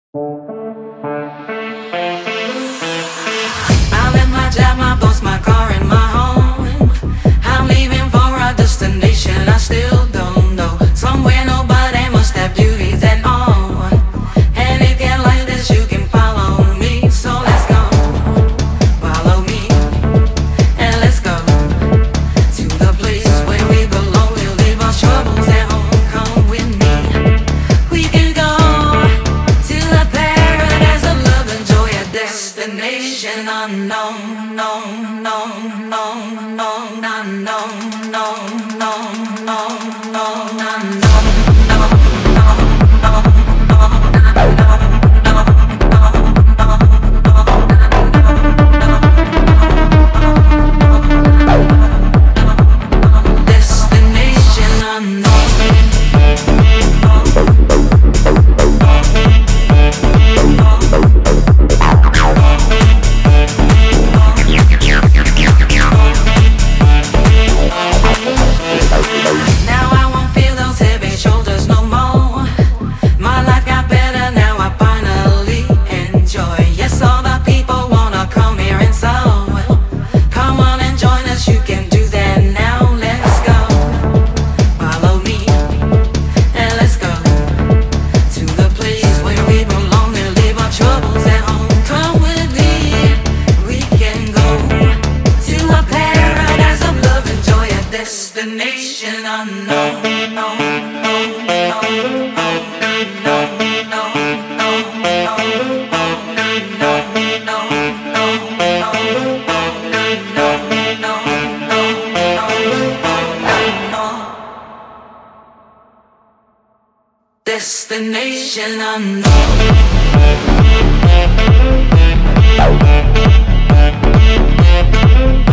I left my job, my boss, my car, and my home. I'm leaving for a destination I still don't know. Somewhere nobody must have duties at all. And if you like this, you can follow me. So let's go, follow me, and let's go to the place where we belong. We'll leave our troubles at home. Come with me. We can go to the paradise of love and joy, a destination unknown, known, known, known, known, unknown, known, known, known, known, unknown. Destination Now I won't feel those heavy shoulders no more. My life got better now, I finally enjoy. Yes, all the people wanna come here and so come on and join us, you can do that now. Let's go, follow me, and let's go to the place where we belong and leave our troubles at home. Come with me, we can go to a paradise of love and joy, a destination unknown. Destination unknown.